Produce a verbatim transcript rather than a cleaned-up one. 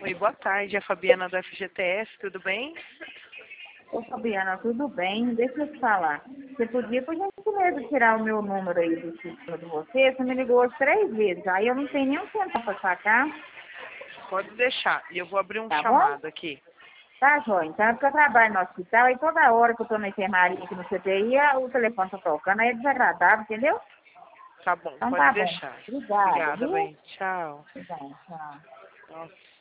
Oi, boa tarde. É a Fabiana do F G T S, tudo bem? Ô Fabiana, tudo bem? Deixa eu te falar. Você podia, por gentileza, tirar o meu número aí do sistema de você? Você me ligou hoje três vezes, aí eu não tenho nem um centavo para sacar, Pode deixar. E eu vou abrir um tá bom? chamado aqui. Tá, joia. Então é porque eu trabalho no hospital e toda hora que eu tô na enfermaria aqui no C T I, o telefone tá tocando, aí é desagradável, entendeu? Tá bom, Então pode tá bom. deixar. Obrigada, Obrigada, viu? bem. Tchau. Obrigada, tchau. Nossa.